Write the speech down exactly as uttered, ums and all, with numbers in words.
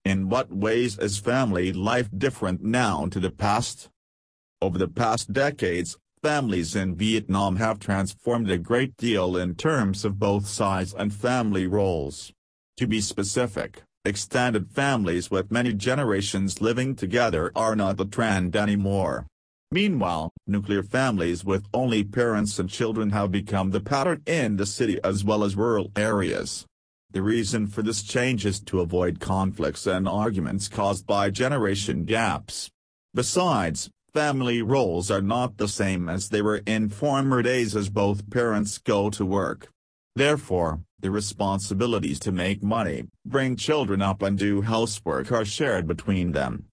In what ways is family life different now to the past? Over the past decades, families in Vietnam have transformed a great deal in terms of both size and family roles. To be specific, extended families with many generations living together are not the trend anymore. Meanwhile, nuclear families with only parents and children have become the pattern in the city as well as rural areas. The reason for this change is to avoid conflicts and arguments caused by generation gaps. Besides, family roles are not the same as they were in former days as both parents go to work. Therefore, the responsibilities to make money, bring children up and do housework are shared between them.